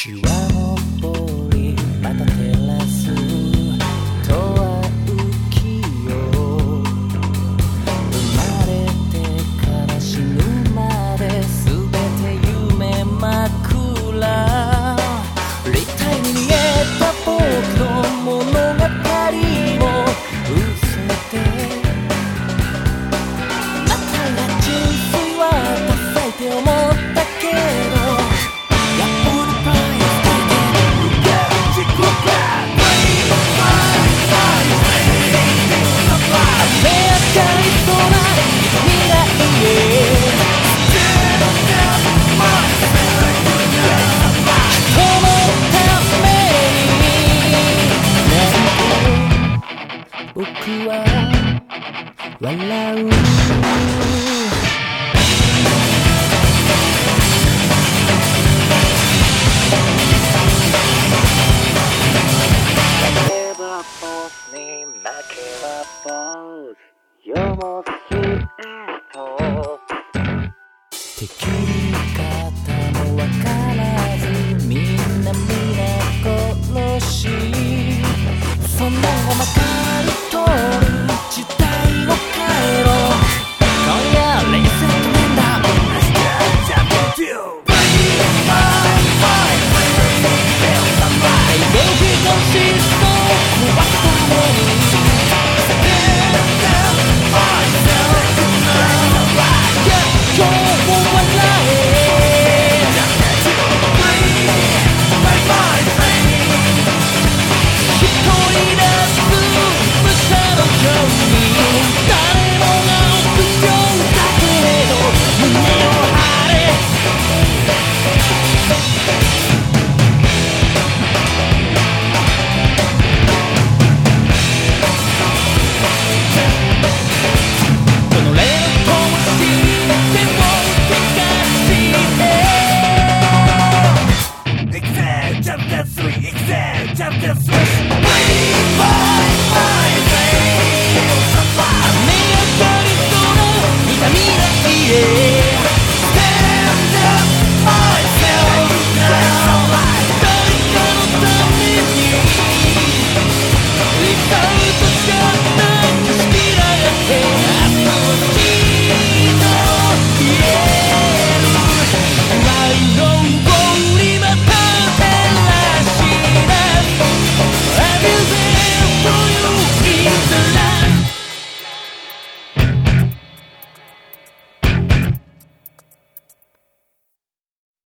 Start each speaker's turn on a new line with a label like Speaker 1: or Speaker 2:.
Speaker 1: 日は昇りまた照らすとは浮きよ生まれてから死ぬまで全て夢枕立体に見えた僕の物語を薄めてあたが純粋はダサいって思ったけど僕は笑う負けばボスに負けばボスよもすへと敵に